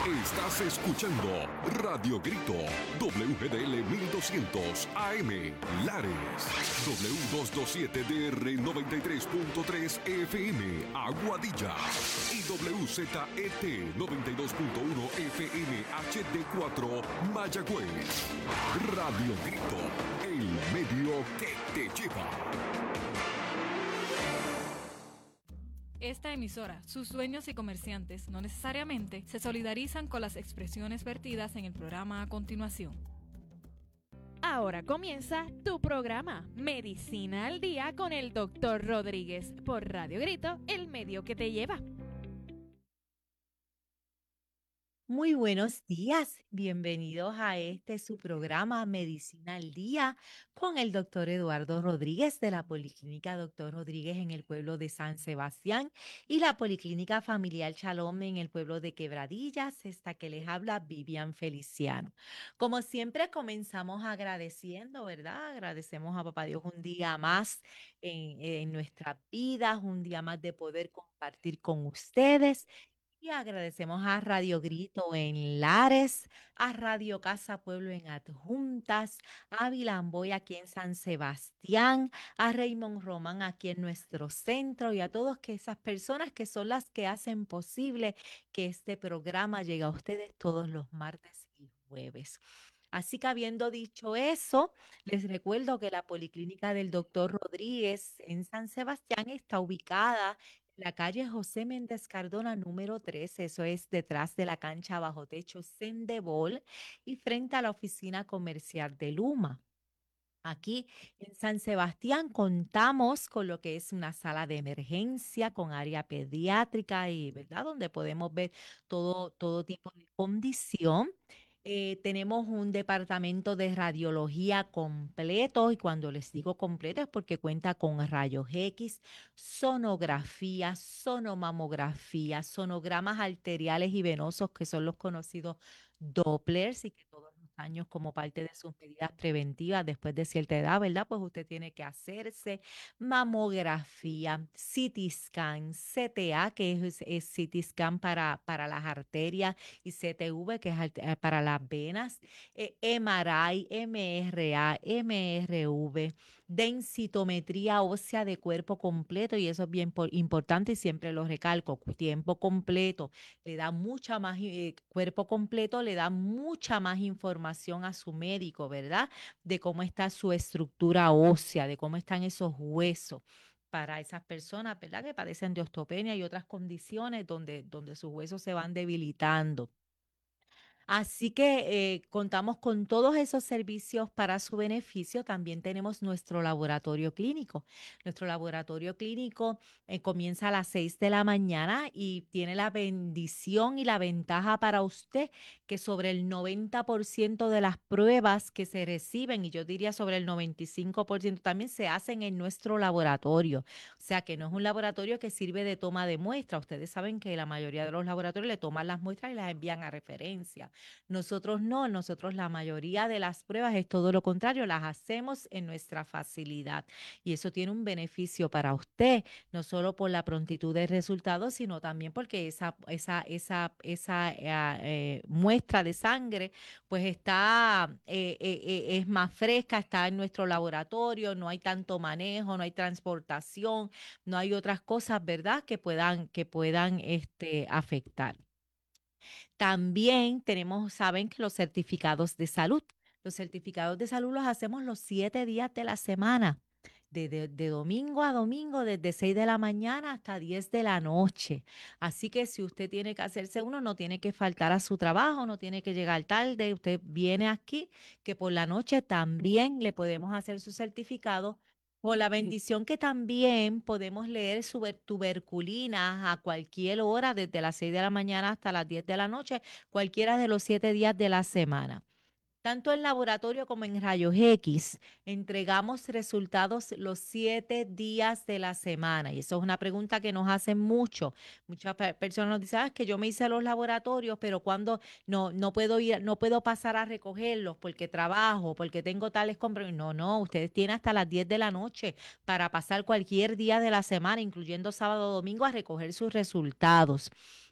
Estás escuchando Radio Grito, WGDL 1200 AM, Lares, W227DR 93.3 FM, Aguadilla, y WZET 92.1 FM HD4, Mayagüez. Radio Grito, el medio que te lleva. Esta emisora, sus dueños y comerciantes no necesariamente se solidarizan con las expresiones vertidas en el programa a continuación. Ahora comienza tu programa Medicina al Día con el Dr. Rodríguez por Radio Grito, el medio que te lleva. Muy buenos días, bienvenidos a su programa Medicina al Día con el doctor Eduardo Rodríguez de la Policlínica Doctor Rodríguez en el pueblo de San Sebastián y la Policlínica Familiar Shalom en el pueblo de Quebradillas. Esta que les habla Vivian Feliciano. Como siempre comenzamos agradeciendo, ¿verdad? Agradecemos a Papá Dios un día más en nuestras vidas, un día más de poder compartir con ustedes. Y agradecemos a Radio Grito en Lares, a Radio Casa Pueblo en Adjuntas, a Vilamboy aquí en San Sebastián, a Raymond Román aquí en nuestro centro y a todas esas personas que son las que hacen posible que este programa llegue a ustedes todos los martes y jueves. Así que habiendo dicho eso, les recuerdo que la Policlínica del Doctor Rodríguez en San Sebastián está ubicada la calle José Méndez Cardona, número 3, eso es detrás de la cancha bajo techo Sendebol y frente a la oficina comercial de Luma. Aquí en San Sebastián contamos con lo que es una sala de emergencia con área pediátrica y, ¿verdad? Donde podemos ver todo tipo de condición. Tenemos un departamento de radiología completo y cuando les digo completo es porque cuenta con rayos X, sonografía, sonomamografía, sonogramas arteriales y venosos que son los conocidos Dopplers y que todos los años como parte de sus medidas preventivas después de cierta edad, ¿verdad? Pues usted tiene que hacerse mamografía, CT scan, CTA, que es CT scan para las arterias y CTV, que es para las venas, MRI, MRA, MRV, densitometría ósea de cuerpo completo, y eso es bien importante y siempre lo recalco, tiempo completo, le da mucha más, cuerpo completo le da mucha más información a su médico, ¿verdad? De cómo está su estructura ósea, de cómo están esos huesos para esas personas, ¿verdad? Que padecen de osteopenia y otras condiciones donde sus huesos se van debilitando. Así que contamos con todos esos servicios para su beneficio. También tenemos nuestro laboratorio clínico. Nuestro laboratorio clínico comienza a las 6 de la mañana y tiene la bendición y la ventaja para usted que sobre el 90% de las pruebas que se reciben, y yo diría sobre el 95% también se hacen en nuestro laboratorio. O sea que no es un laboratorio que sirve de toma de muestra. Ustedes saben que la mayoría de los laboratorios le toman las muestras y las envían a referencia. Nosotros no, nosotros la mayoría de las pruebas es todo lo contrario, las hacemos en nuestra facilidad y eso tiene un beneficio para usted, no solo por la prontitud de resultados, sino también porque esa muestra de sangre pues es más fresca, está en nuestro laboratorio, no hay tanto manejo, no hay transportación, no hay otras cosas, ¿verdad?, que puedan afectar. También tenemos, saben que los certificados de salud. Los certificados de salud los hacemos los 7 días de la semana, de domingo a domingo, desde 6 de la mañana hasta 10 de la noche. Así que si usted tiene que hacerse uno, no tiene que faltar a su trabajo, no tiene que llegar tarde, usted viene aquí, que por la noche también le podemos hacer su certificado. Con la bendición que también podemos leer tuberculina a cualquier hora, desde las 6 de la mañana hasta las 10 de la noche, cualquiera de los 7 días de la semana. Tanto en laboratorio como en rayos X, entregamos resultados los 7 días de la semana. Y eso es una pregunta que nos hacen mucho. Muchas personas nos dicen, es que yo me hice los laboratorios, pero cuando no puedo ir, no puedo pasar a recogerlos porque trabajo, porque tengo tales compromisos. No, ustedes tienen hasta las 10 de la noche para pasar cualquier día de la semana, incluyendo sábado o domingo, a recoger sus resultados.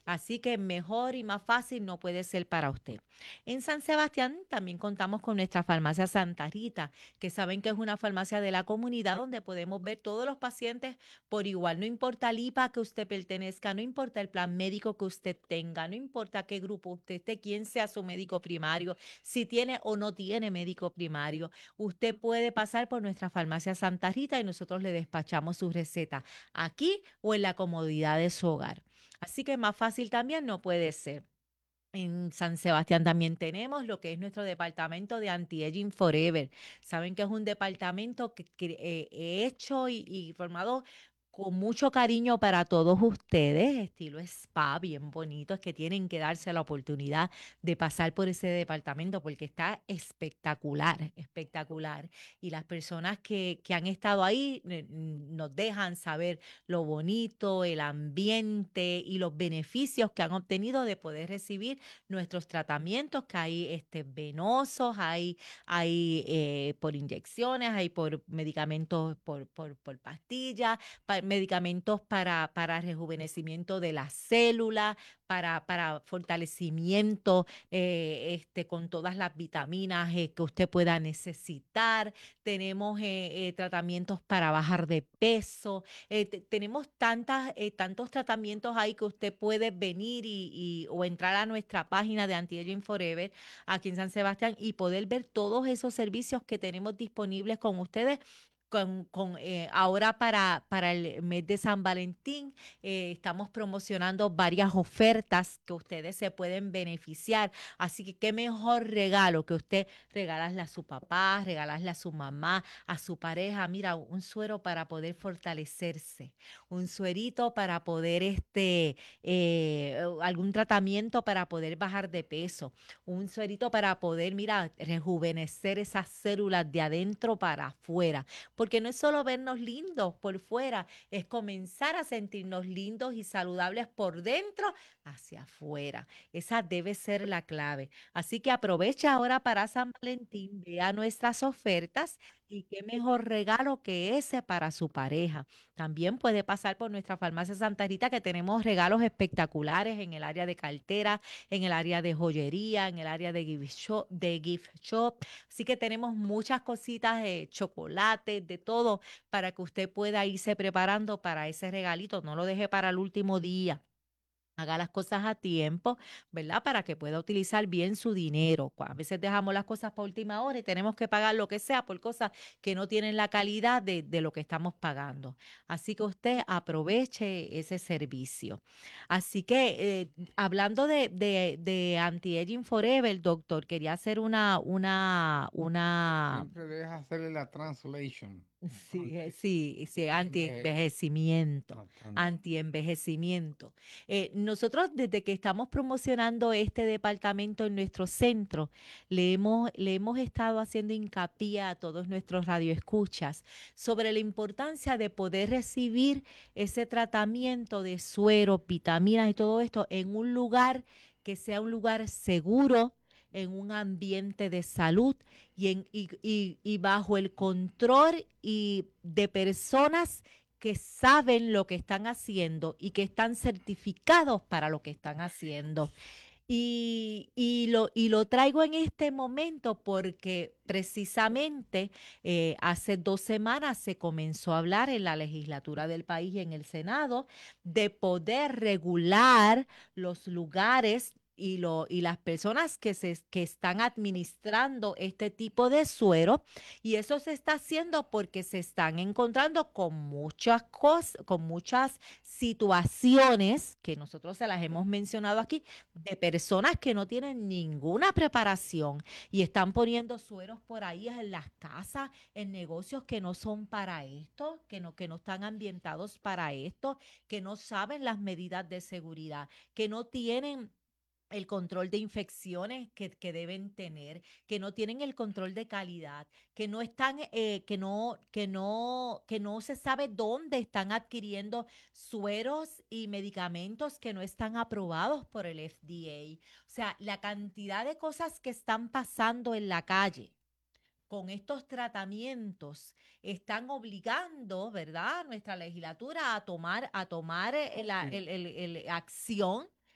Así que mejor y más fácil no puede ser para usted. En San Sebastián también contamos con nuestra farmacia Santa Rita, que saben que es una farmacia de la comunidad donde podemos ver todos los pacientes por igual. No importa el IPA que usted pertenezca, no importa el plan médico que usted tenga, no importa qué grupo usted esté, quién sea su médico primario, si tiene o no tiene médico primario. Usted puede pasar por nuestra farmacia Santa Rita y nosotros le despachamos su receta aquí o en la comodidad de su hogar. Así que más fácil también no puede ser. En San Sebastián también tenemos lo que es nuestro departamento de Anti-Aging Forever. Saben que es un departamento que hecho y formado con mucho cariño para todos ustedes, estilo spa, bien bonito. Es que tienen que darse la oportunidad de pasar por ese departamento porque está espectacular, espectacular. Y las personas que han estado ahí nos dejan saber lo bonito, el ambiente y los beneficios que han obtenido de poder recibir nuestros tratamientos, que hay venosos, hay por inyecciones, hay por medicamentos, por pastillas, medicamentos para rejuvenecimiento de las células, para fortalecimiento con todas las vitaminas que usted pueda necesitar. Tenemos tratamientos para bajar de peso. Tenemos tantos tratamientos ahí que usted puede venir o entrar a nuestra página de Anti-Aging Forever aquí en San Sebastián y poder ver todos esos servicios que tenemos disponibles con ustedes. Ahora para el mes de San Valentín estamos promocionando varias ofertas que ustedes se pueden beneficiar. Así que qué mejor regalo que usted regalarle a su papá, regalarle a su mamá, a su pareja. Mira, un suero para poder fortalecerse, un suerito para poder algún tratamiento para poder bajar de peso, un suerito para poder, mira, rejuvenecer esas células de adentro para afuera, porque no es solo vernos lindos por fuera, es comenzar a sentirnos lindos y saludables por dentro hacia afuera. Esa debe ser la clave. Así que aprovecha ahora para San Valentín, vea nuestras ofertas y qué mejor regalo que ese para su pareja. También puede pasar por nuestra farmacia Santa Rita, que tenemos regalos espectaculares en el área de cartera, en el área de joyería, en el área de gift shop. Así que tenemos muchas cositas de chocolate, de todo, para que usted pueda irse preparando para ese regalito. No lo deje para el último día. Haga las cosas a tiempo, ¿verdad? Para que pueda utilizar bien su dinero. A veces dejamos las cosas para última hora y tenemos que pagar lo que sea por cosas que no tienen la calidad de lo que estamos pagando. Así que usted aproveche ese servicio. Así que hablando de Anti-Aging Forever, doctor, quería hacer una Siempre deja hacerle la translation. Sí, sí, Eh, antienvejecimiento, no tanto. antienvejecimiento. Nosotros desde que estamos promocionando este departamento en nuestro centro, le hemos estado haciendo hincapié a todos nuestros radioescuchas sobre la importancia de poder recibir ese tratamiento de suero, vitaminas y todo esto en un lugar que sea un lugar seguro, en un ambiente de salud y bajo el control y de personas que saben lo que están haciendo y que están certificados para lo que están haciendo. Y lo traigo en este momento porque precisamente hace 2 semanas se comenzó a hablar en la legislatura del país y en el Senado de poder regular los lugares y las personas que están administrando este tipo de suero. Y eso se está haciendo porque se están encontrando con muchas cosas, con muchas situaciones que nosotros se las hemos mencionado aquí, de personas que no tienen ninguna preparación y están poniendo sueros por ahí en las casas, en negocios que no son para esto, que no están ambientados para esto, que no saben las medidas de seguridad, que no tienen el control de infecciones que deben tener, que no tienen el control de calidad, que no están, que no se sabe dónde están adquiriendo sueros y medicamentos que no están aprobados por el FDA. O sea, la cantidad de cosas que están pasando en la calle con estos tratamientos están obligando, ¿verdad?, a nuestra legislatura a tomar acción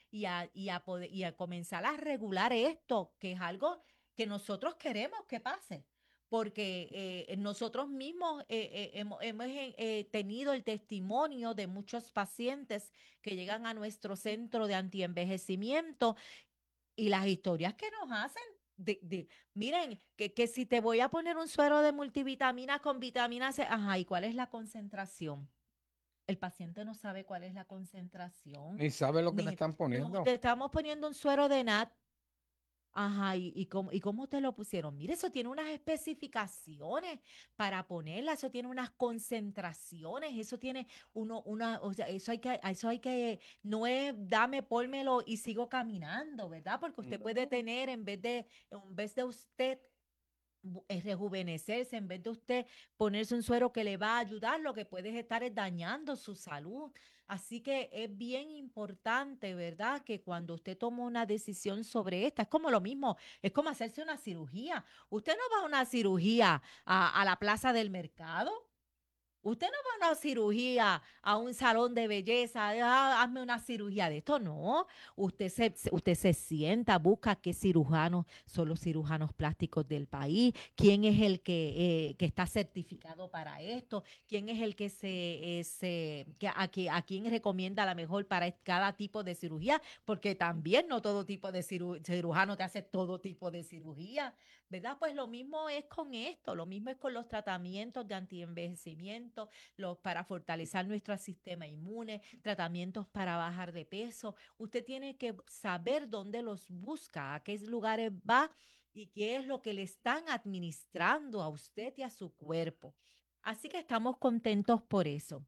y a comenzar a regular esto, que es algo que nosotros queremos que pase. Porque nosotros mismos hemos tenido el testimonio de muchos pacientes que llegan a nuestro centro de antienvejecimiento y las historias que nos hacen. Miren, que si te voy a poner un suero de multivitaminas con vitamina C, ajá, ¿y cuál es la concentración? El paciente no sabe cuál es la concentración. Ni sabe lo que le Ni, están no, poniendo. te estamos poniendo un suero de NAT. Ajá, y cómo te lo pusieron? Mire, eso tiene unas especificaciones para ponerla, eso tiene unas concentraciones, eso tiene o sea, eso hay que, no es dame, pónmelo y sigo caminando, ¿verdad? Porque usted puede No. tener, en vez de usted rejuvenecerse, en vez de usted ponerse un suero que le va a ayudar, lo que puede estar es dañando su salud. Así que es bien importante, ¿verdad? Que cuando usted toma una decisión sobre esta, es como lo mismo, es como hacerse una cirugía. Usted no va a una cirugía a la plaza del mercado. Usted no va a una cirugía, a un salón de belleza, hazme una cirugía de esto, no. Usted se sienta, busca qué cirujanos son los cirujanos plásticos del país, quién es el que está certificado para esto, quién es el que a quién recomienda la mejor para cada tipo de cirugía, porque también no todo tipo de cirujano te hace todo tipo de cirugía. ¿Verdad? Pues lo mismo es con esto, lo mismo es con los tratamientos de antienvejecimiento, para fortalecer nuestro sistema inmune, tratamientos para bajar de peso. Usted tiene que saber dónde los busca, a qué lugares va y qué es lo que le están administrando a usted y a su cuerpo. Así que estamos contentos por eso.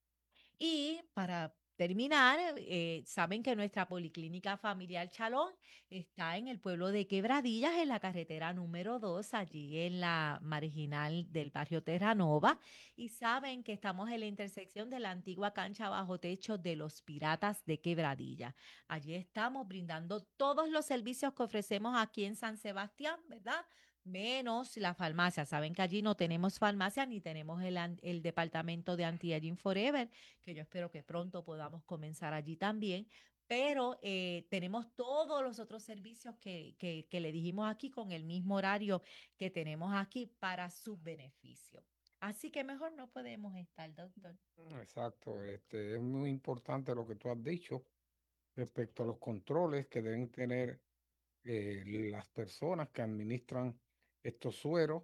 Y para terminar, saben que nuestra policlínica familiar Chalón está en el pueblo de Quebradillas, en la carretera número 2, allí en la marginal del barrio Terranova. Y saben que estamos en la intersección de la antigua cancha bajo techo de los Piratas de Quebradillas. Allí estamos brindando todos los servicios que ofrecemos aquí en San Sebastián, ¿verdad? Menos la farmacia. Saben que allí no tenemos farmacia ni tenemos el departamento de Anti-Aging Forever, que yo espero que pronto podamos comenzar allí también. Pero tenemos todos los otros servicios que le dijimos aquí con el mismo horario que tenemos aquí para su beneficio. Así que mejor no podemos estar, doctor. Exacto, es muy importante lo que tú has dicho respecto a los controles que deben tener las personas que administran estos sueros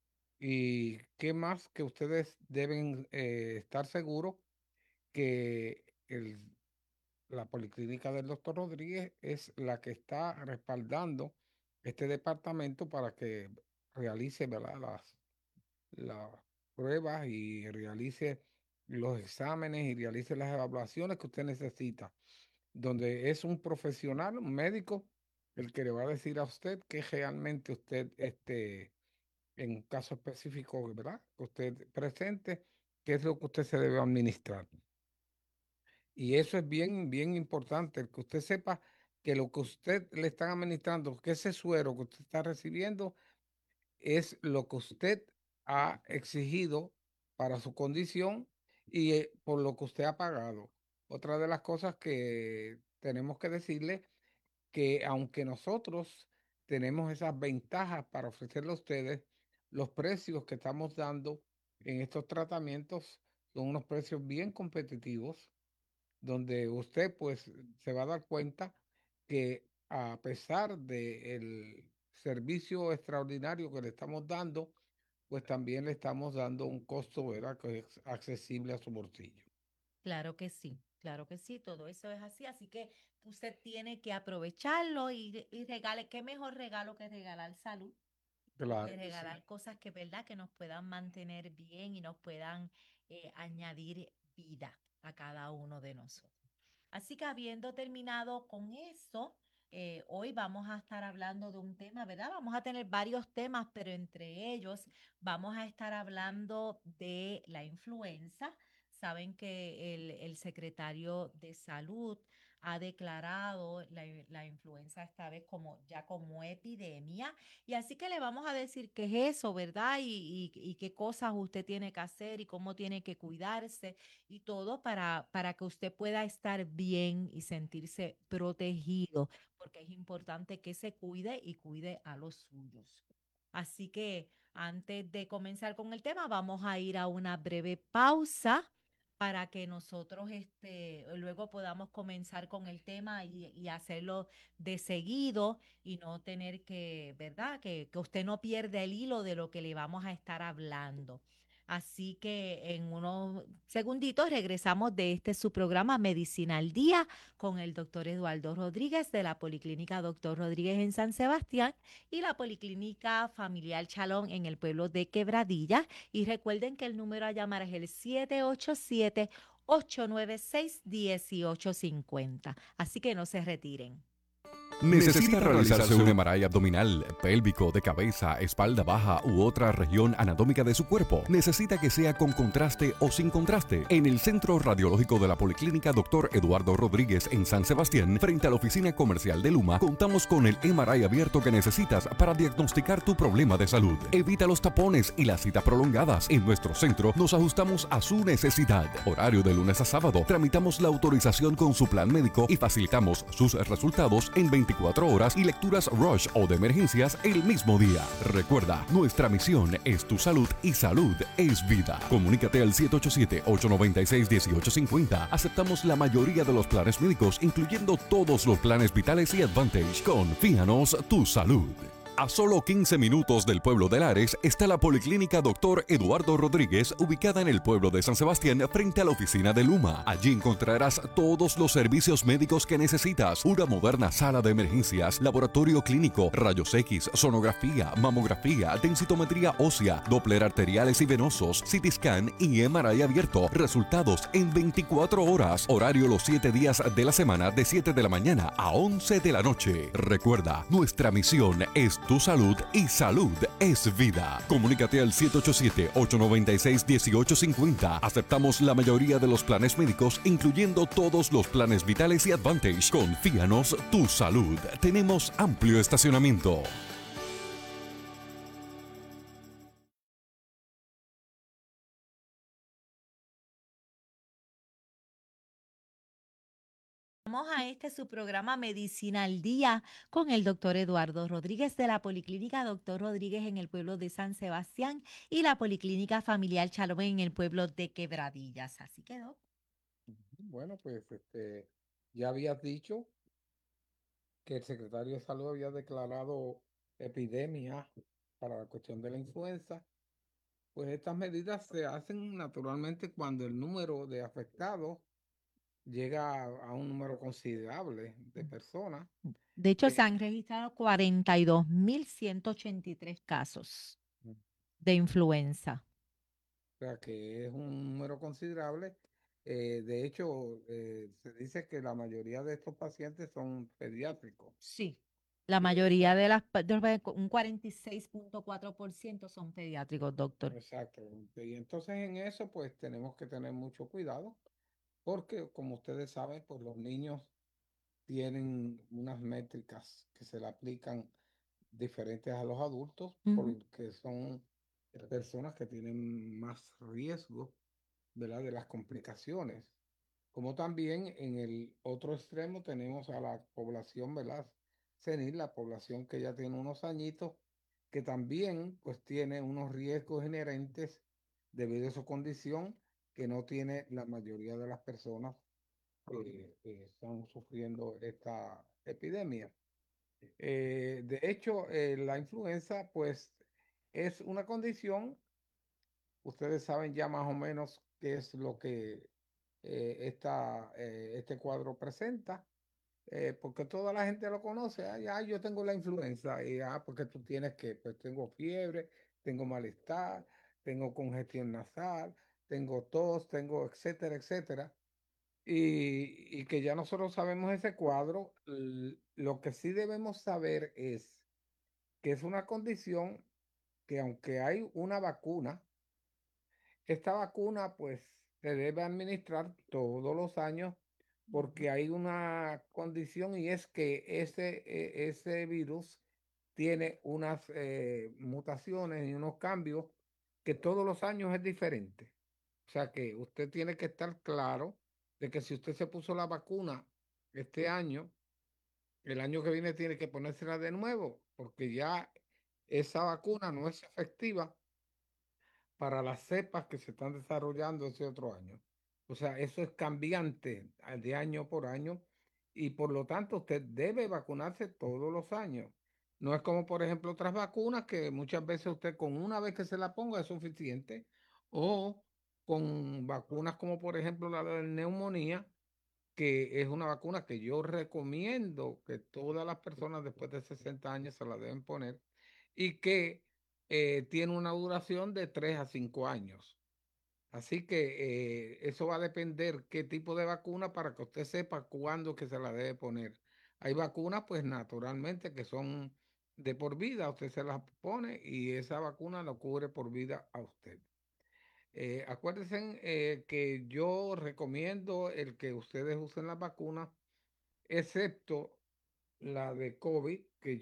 y qué más que ustedes deben estar seguros que la Policlínica del Doctor Rodríguez es la que está respaldando este departamento para que realice, ¿verdad?, las pruebas y realice los exámenes y realice las evaluaciones que usted necesita, donde es un profesional, un médico, el que le va a decir a usted que realmente usted, en un caso específico, ¿verdad?, que usted presente, qué es lo que usted se debe administrar. Y eso es bien, bien importante, el que usted sepa que lo que usted le están administrando, que ese suero que usted está recibiendo, es lo que usted ha exigido para su condición y por lo que usted ha pagado. Otra de las cosas que tenemos que decirle que aunque nosotros tenemos esas ventajas para ofrecerle a ustedes, los precios que estamos dando en estos tratamientos son unos precios bien competitivos donde usted pues se va a dar cuenta que a pesar del servicio extraordinario que le estamos dando, pues también le estamos dando un costo, ¿verdad?, que es accesible a su bolsillo. Claro que sí, todo eso es así, así que usted tiene que aprovecharlo y regale, qué mejor regalo que regalar salud, Claro que que sí. regalar cosas que, ¿verdad?, que nos puedan mantener bien y nos puedan añadir vida a cada uno de nosotros. Así que habiendo terminado con eso, hoy vamos a estar hablando de un tema, ¿verdad? Vamos a tener varios temas, pero entre ellos vamos a estar hablando de la influenza. Saben que el secretario de Salud ha declarado la influenza influenza esta vez como epidemia. Y así que le vamos a decir qué es eso, ¿verdad? Y qué cosas usted tiene que hacer y cómo tiene que cuidarse y todo para que usted pueda estar bien y sentirse protegido, porque es importante que se cuide y cuide a los suyos. Así que antes de comenzar con el tema, vamos a ir a una breve pausa para que nosotros luego podamos comenzar con el tema y hacerlo de seguido y no tener que, ¿verdad? Que usted no pierda el hilo de lo que le vamos a estar hablando. Así que en unos segunditos regresamos de su programa Medicina al Día con el doctor Eduardo Rodríguez de la Policlínica Doctor Rodríguez en San Sebastián y la Policlínica Familiar Chalón en el pueblo de Quebradilla. Y recuerden que el número a llamar es el 787-896-1850. Así que no se retiren. ¿Necesita realizarse un MRI abdominal, pélvico, de cabeza, espalda baja u otra región anatómica de su cuerpo? ¿Necesita que sea con contraste o sin contraste? En el Centro Radiológico de la Policlínica Dr. Eduardo Rodríguez en San Sebastián, frente a la oficina comercial de Luma, contamos con el MRI abierto que necesitas para diagnosticar tu problema de salud. Evita los tapones y las citas prolongadas. En nuestro centro nos ajustamos a su necesidad. Horario de lunes a sábado. Tramitamos la autorización con su plan médico y facilitamos sus resultados en 24 horas y lecturas rush o de emergencias el mismo día. Recuerda, nuestra misión es tu salud y salud es vida. Comunícate al 787-896-1850. Aceptamos la mayoría de los planes médicos, incluyendo todos los planes vitales y Advantage. Confíanos tu salud. A solo 15 minutos del pueblo de Lares está la Policlínica Dr. Eduardo Rodríguez, ubicada en el pueblo de San Sebastián, frente a la oficina de Luma. Allí encontrarás todos los servicios médicos que necesitas: una moderna sala de emergencias, laboratorio clínico, rayos X, sonografía, mamografía, densitometría ósea, Doppler arteriales y venosos, CT scan y MRI abierto. Resultados en 24 horas. Horario los 7 días de la semana, de 7 de la mañana a 11 de la noche. Recuerda, nuestra misión es tu salud y salud es vida. Comunícate al 787-896-1850. Aceptamos la mayoría de los planes médicos, incluyendo todos los planes vitales y Advantage. Confíanos tu salud. Tenemos amplio estacionamiento. Vamos a su programa Medicina al Día con el doctor Eduardo Rodríguez de la Policlínica Doctor Rodríguez en el pueblo de San Sebastián y la Policlínica Familiar Chalón en el pueblo de Quebradillas. Así quedó. Bueno, pues ya habías dicho que el secretario de Salud había declarado epidemia para la cuestión de la influenza. Pues estas medidas se hacen naturalmente cuando el número de afectados llega a un número considerable de personas. De hecho, se han registrado 42.183 casos de influenza. O sea que es un número considerable. De hecho, se dice que la mayoría de estos pacientes son pediátricos. Sí. La mayoría un 46.4% son pediátricos, doctor. Exacto. Y entonces en eso pues tenemos que tener mucho cuidado porque como ustedes saben, pues los niños tienen unas métricas que se le aplican diferentes a los adultos porque son personas que tienen más riesgo, ¿verdad?, de las complicaciones. Como también en el otro extremo tenemos a la población, ¿verdad?, senil, la población que ya tiene unos añitos, que también pues tiene unos riesgos inherentes debido a su condición que no tiene la mayoría de las personas que están sufriendo esta epidemia. De hecho, la influenza pues es una condición, ustedes saben ya más o menos qué es lo que este cuadro presenta, porque toda la gente lo conoce. Ya yo tengo la influenza, y porque tú tienes que, pues tengo fiebre, tengo malestar, tengo congestión nasal, tengo tos, tengo etcétera, etcétera. Y que ya nosotros sabemos ese cuadro, lo que sí debemos saber es que es una condición que aunque hay una vacuna, esta vacuna pues se debe administrar todos los años porque hay una condición y es que ese virus tiene unas mutaciones y unos cambios que todos los años es diferente. O sea que usted tiene que estar claro de que si usted se puso la vacuna este año, el año que viene tiene que ponérsela de nuevo, porque ya esa vacuna no es efectiva para las cepas que se están desarrollando ese otro año. O sea, eso es cambiante de año por año y por lo tanto usted debe vacunarse todos los años. No es como, por ejemplo, otras vacunas que muchas veces usted con una vez que se la ponga es suficiente o con vacunas como, por ejemplo, la de neumonía, que es una vacuna que yo recomiendo que todas las personas después de 60 años se la deben poner y que tiene una duración de 3 a 5 años. Así que eso va a depender qué tipo de vacuna para que usted sepa cuándo que se la debe poner. Hay vacunas, pues naturalmente, que son de por vida, usted se las pone y esa vacuna lo cubre por vida a usted. Acuérdense que yo recomiendo el que ustedes usen las vacunas, excepto la de COVID, que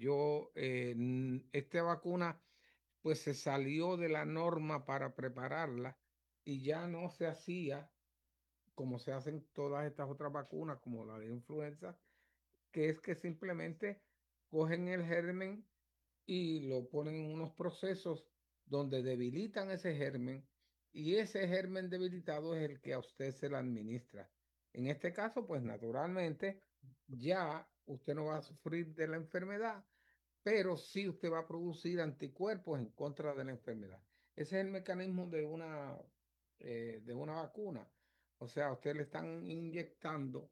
esta vacuna pues se salió de la norma para prepararla y ya no se hacía como se hacen todas estas otras vacunas, como la de influenza, que es que simplemente cogen el germen y lo ponen en unos procesos donde debilitan ese germen y ese germen debilitado es el que a usted se le administra. En este caso, pues naturalmente ya usted no va a sufrir de la enfermedad, pero sí usted va a producir anticuerpos en contra de la enfermedad. Ese es el mecanismo de una vacuna. O sea, a usted le están inyectando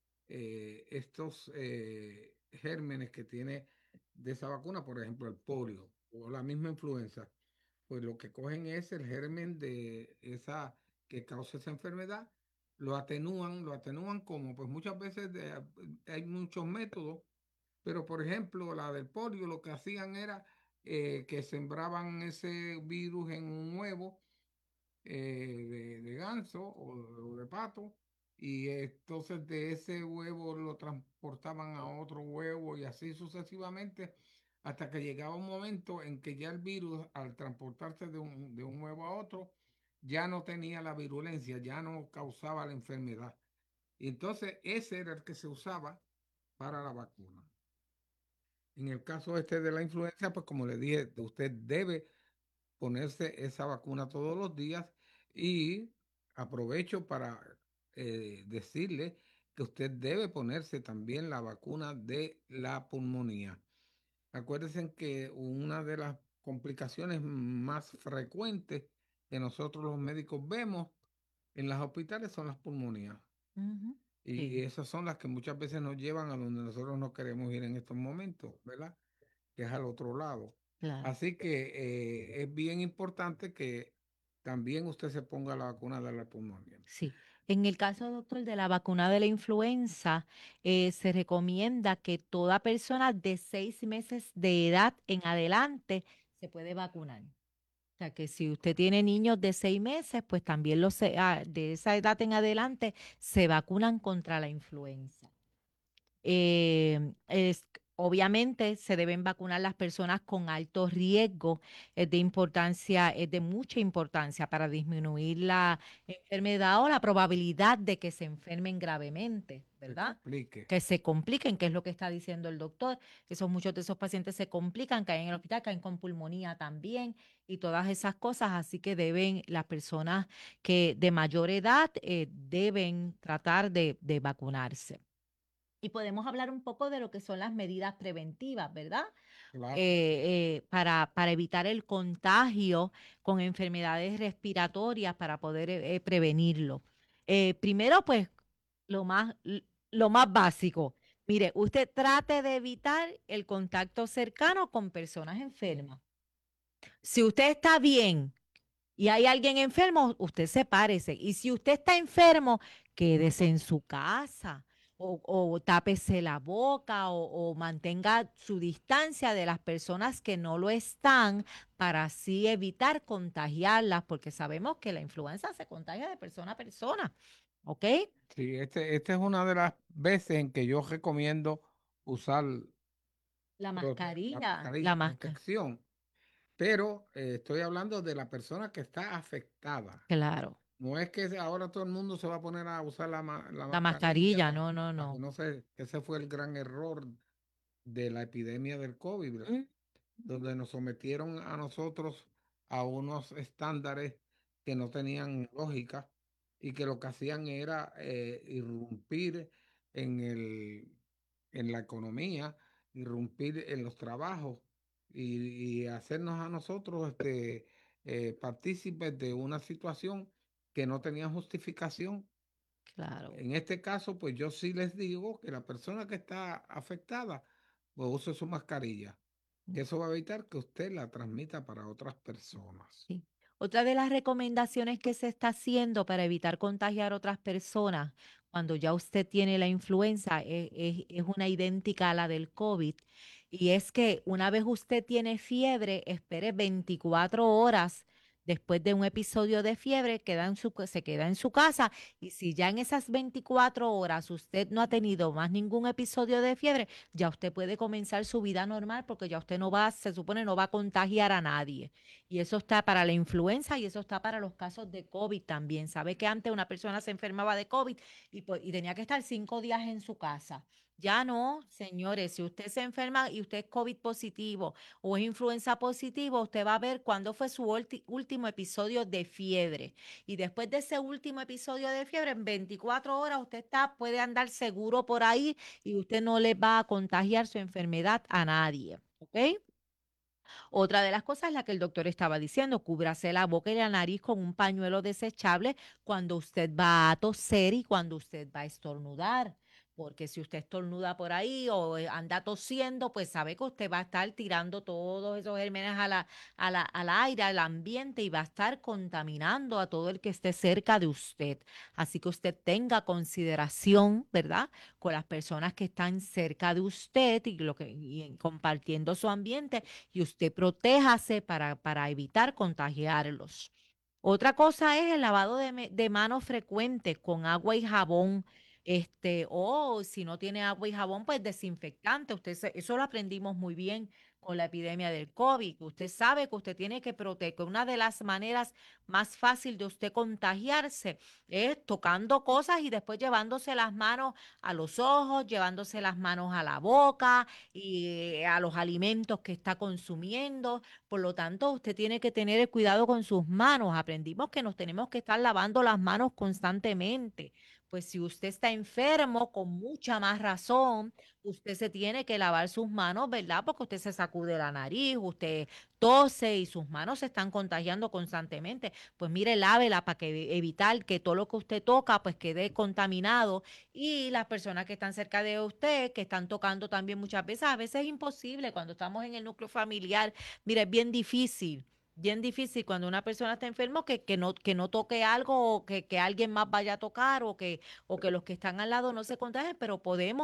estos gérmenes que tiene de esa vacuna, por ejemplo, el polio o la misma influenza, pues lo que cogen es el germen de esa que causa esa enfermedad, lo atenúan como, pues muchas veces hay muchos métodos, pero por ejemplo, la del polio lo que hacían era que sembraban ese virus en un huevo de ganso o de pato, y entonces de ese huevo lo transportaban a otro huevo y así sucesivamente, hasta que llegaba un momento en que ya el virus, al transportarse de un huevo a otro, ya no tenía la virulencia, ya no causaba la enfermedad. Y entonces ese era el que se usaba para la vacuna. En el caso este de la influenza, pues como le dije, usted debe ponerse esa vacuna todos los días y aprovecho para decirle que usted debe ponerse también la vacuna de la pulmonía. Acuérdense que una de las complicaciones más frecuentes que nosotros los médicos vemos en los hospitales son las pulmonías. Ujú. Y Sí, esas son las que muchas veces nos llevan a donde nosotros no queremos ir en estos momentos, ¿verdad? Que es al otro lado. claro. Así que es bien importante que también usted se ponga la vacuna de la pulmonía. Sí. En el caso, doctor, de la vacuna de la influenza, se recomienda que toda persona de 6 meses de edad en adelante se puede vacunar. O sea, que si usted tiene niños de 6 meses, pues también de esa edad en adelante se vacunan contra la influenza. Obviamente se deben vacunar las personas con alto riesgo, es de mucha importancia para disminuir la enfermedad o la probabilidad de que se enfermen gravemente, Se ¿verdad? complique. Que se compliquen, que es lo que está diciendo el doctor. Muchos de esos pacientes se complican, caen en el hospital, caen con pulmonía también y todas esas cosas. Así que las personas que de mayor edad deben tratar de vacunarse. Y podemos hablar un poco de lo que son las medidas preventivas, ¿verdad? Claro. Para evitar el contagio con enfermedades respiratorias, para poder prevenirlo. Primero, pues, lo más básico. Mire, usted trate de evitar el contacto cercano con personas enfermas. Si usted está bien y hay alguien enfermo, usted sepárese. Y si usted está enfermo, quédese en su casa o tápese la boca o mantenga su distancia de las personas que no lo están para así evitar contagiarlas, porque sabemos que la influenza se contagia de persona a persona. ¿ok? Sí, este es una de las veces en que yo recomiendo usar La la mascarilla, la mascarilla, máscara. protección, pero estoy hablando de la persona que está afectada. Claro, No es que ahora todo el mundo se va a poner a usar la la mascarilla, mascarilla, no, no, para que no. no se, ese fue el gran error de la epidemia del COVID, ¿verdad? Mm, Donde nos sometieron a nosotros a unos estándares que no tenían lógica y que lo que hacían era irrumpir en en la economía, irrumpir en los trabajos y hacernos a nosotros partícipes de una situación que no tenía justificación. claro. En este caso, pues yo sí les digo que la persona que está afectada, pues use su mascarilla, que eso va a evitar que usted la transmita para otras personas. Sí. Otra de las recomendaciones que se está haciendo para evitar contagiar a otras personas cuando ya usted tiene la influenza es una idéntica a la del COVID. Y es que una vez usted tiene fiebre, espere 24 horas después de un episodio de fiebre, se queda en su casa. Y si ya en esas 24 horas usted no ha tenido más ningún episodio de fiebre, ya usted puede comenzar su vida normal porque ya usted no va, se supone, no va a contagiar a nadie. Y eso está para la influenza y eso está para los casos de COVID también. Sabe que antes una persona se enfermaba de COVID y tenía que estar 5 días en su casa. Ya no, señores, si usted se enferma y usted es COVID positivo o es influenza positivo, usted va a ver cuándo fue su último episodio de fiebre. Y después de ese último episodio de fiebre, en 24 horas puede andar seguro por ahí y usted no le va a contagiar su enfermedad a nadie. ¿Ok? Otra de las cosas es la que el doctor estaba diciendo, cúbrase la boca y la nariz con un pañuelo desechable cuando usted va a toser y cuando usted va a estornudar. Porque si usted estornuda por ahí o anda tosiendo, pues sabe que usted va a estar tirando todos esos gérmenes al aire, al ambiente y va a estar contaminando a todo el que esté cerca de usted. Así que usted tenga consideración, ¿verdad? Con las personas que están cerca de usted y compartiendo su ambiente y usted protéjase para evitar contagiarlos. Otra cosa es el lavado de manos frecuente con agua y jabón. O si no tiene agua y jabón, pues desinfectante. Eso lo aprendimos muy bien con la epidemia del COVID. Usted sabe que usted tiene que proteger. Una de las maneras más fácil de usted contagiarse es tocando cosas y después llevándose las manos a los ojos, llevándose las manos a la boca y a los alimentos que está consumiendo. Por lo tanto, usted tiene que tener el cuidado con sus manos. Aprendimos que nos tenemos que estar lavando las manos constantemente. Pues si usted está enfermo, con mucha más razón, usted se tiene que lavar sus manos, ¿verdad? Porque usted se sacude la nariz, usted tose y sus manos se están contagiando constantemente. Pues mire, lávela para que evitar que todo lo que usted toca pues quede contaminado y las personas que están cerca de usted, que están tocando también muchas veces, a veces es imposible cuando estamos en el núcleo familiar. Mire, es bien difícil cuando una persona está enfermo que no toque algo o que alguien más vaya a tocar o que los que están al lado no se contagien, pero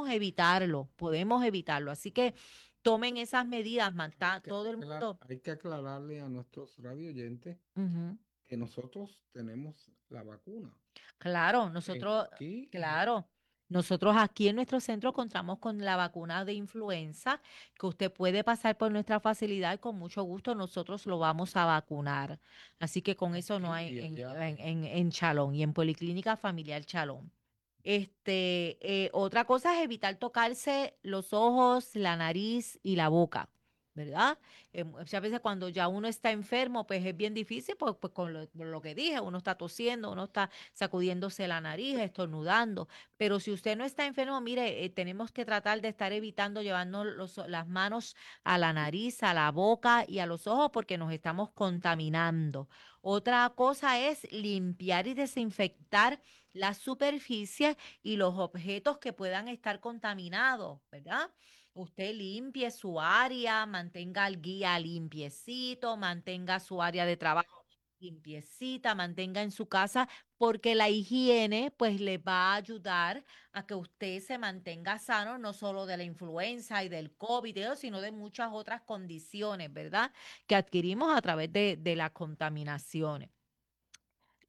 podemos evitarlo. Así que tomen esas medidas, todo el mundo. Hay que aclararle a nuestros radio oyentes Ujú. que nosotros tenemos la vacuna. Claro, Aquí, claro, nosotros aquí en nuestro centro contamos con la vacuna de influenza que usted puede pasar por nuestra facilidad y con mucho gusto nosotros lo vamos a vacunar. Así que con eso no aquí hay y allá. en Chalón y en Policlínica Familiar Chalón. Otra cosa es evitar tocarse los ojos, la nariz y la boca, ¿verdad? Muchas veces cuando ya uno está enfermo, pues es bien difícil, pues con lo que dije, uno está tosiendo, uno está sacudiéndose la nariz, estornudando. Pero si usted no está enfermo, mire, tenemos que tratar de estar evitando llevarnos las manos a la nariz, a la boca y a los ojos porque nos estamos contaminando. Otra cosa es limpiar y desinfectar las superficies y los objetos que puedan estar contaminados, ¿verdad? Usted limpie su área, mantenga el guía limpiecito, mantenga su área de trabajo limpiecita, mantenga en su casa, porque la higiene pues le va a ayudar a que usted se mantenga sano, no solo de la influenza y del COVID, sino de muchas otras condiciones, ¿verdad? Que adquirimos a través de las contaminaciones.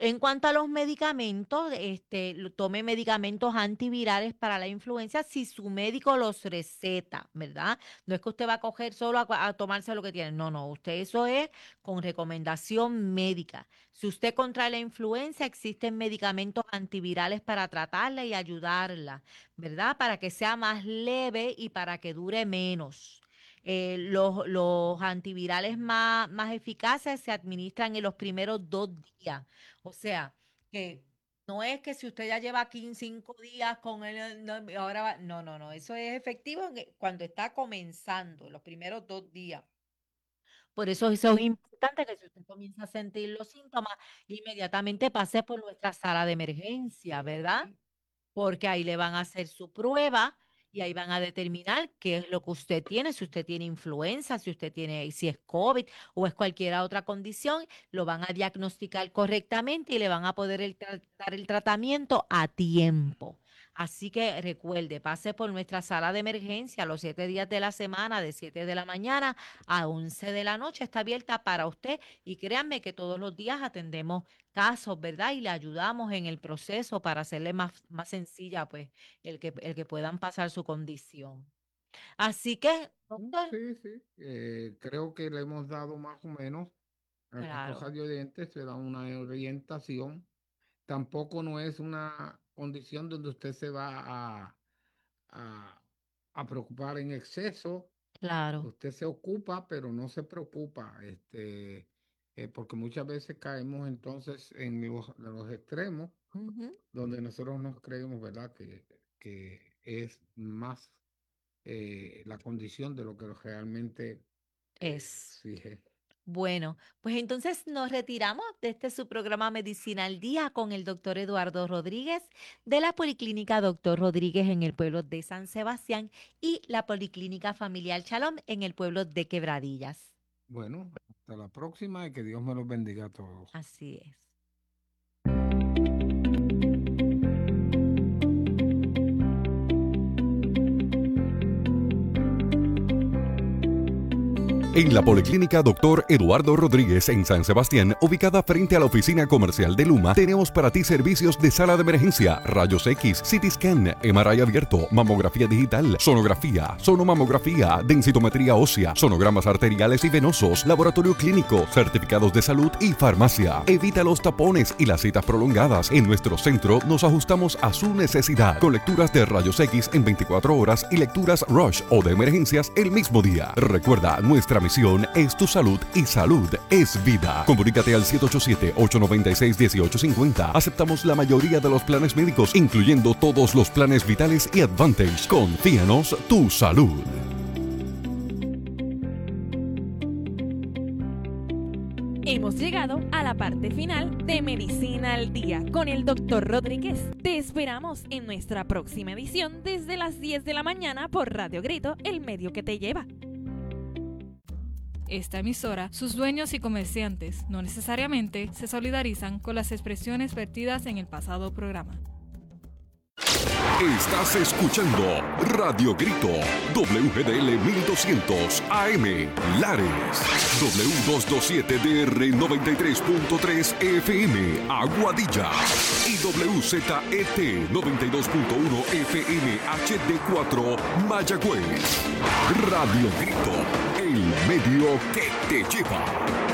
En cuanto a los medicamentos, tome medicamentos antivirales para la influenza si su médico los receta, ¿verdad? No es que usted va a coger solo a tomarse lo que tiene. No, usted eso es con recomendación médica. Si usted contrae la influenza, existen medicamentos antivirales para tratarla y ayudarla, ¿verdad? Para que sea más leve y para que dure menos. Los antivirales más eficaces se administran en los primeros 2 días. O sea, que no es que si usted ya lleva 5 días con él, ahora va. No. Eso es efectivo cuando está comenzando, los primeros 2 días. Por eso es importante que si usted comienza a sentir los síntomas, inmediatamente pase por nuestra sala de emergencia, ¿verdad? Porque ahí le van a hacer su prueba y ahí van a determinar qué es lo que usted tiene, si usted tiene influenza, si es COVID o es cualquier otra condición, lo van a diagnosticar correctamente y le van a poder dar el tratamiento a tiempo. Así que recuerde, pase por nuestra sala de emergencia los 7 días de la semana, de 7 de la mañana a 11 de la noche. Está abierta para usted y créanme que todos los días atendemos casos, ¿verdad? Y le ayudamos en el proceso para hacerle más sencilla, pues, el que puedan pasar su condición. Así que, doctor. Sí. Creo que le hemos dado más o menos a Claro. nuestros radioyentes, se da una orientación. Tampoco no es una condición donde usted se va a preocupar en exceso. Claro. Usted se ocupa, pero no se preocupa, porque muchas veces caemos entonces en los extremos, donde nosotros nos creemos, ¿verdad?, que es más la condición de lo que realmente Es. exige. Bueno, pues entonces nos retiramos de su programa Medicina al Día con el doctor Eduardo Rodríguez de la Policlínica Doctor Rodríguez en el pueblo de San Sebastián y la Policlínica Familiar Shalom en el pueblo de Quebradillas. Bueno, hasta la próxima y que Dios me los bendiga a todos. Así es. En la Policlínica Dr. Eduardo Rodríguez en San Sebastián, ubicada frente a la oficina comercial de Luma, tenemos para ti servicios de sala de emergencia, rayos X, CT scan, MRI abierto, mamografía digital, sonografía, sonomamografía, densitometría ósea, sonogramas arteriales y venosos, laboratorio clínico, certificados de salud y farmacia. Evita los tapones y las citas prolongadas. En nuestro centro nos ajustamos a su necesidad, con lecturas de rayos X en 24 horas y lecturas Rush o de emergencias el mismo día. Recuerda, nuestra misión es tu salud y salud es vida. Comunícate al 787-896-1850. Aceptamos la mayoría de los planes médicos, incluyendo todos los planes vitales y Advantage. Confíanos tu salud. Hemos llegado a la parte final de Medicina al Día con el Dr. Rodríguez. Te esperamos en nuestra próxima edición desde las 10 de la mañana por Radio Grito, el medio que te lleva. Esta emisora, sus dueños y comerciantes no necesariamente se solidarizan con las expresiones vertidas en el pasado programa. Estás escuchando Radio Grito, WGDL 1200 AM, Lares, W227DR 93.3 FM, Aguadilla, y WZET 92.1 FM HD4, Mayagüez. Radio Grito, el medio que te lleva.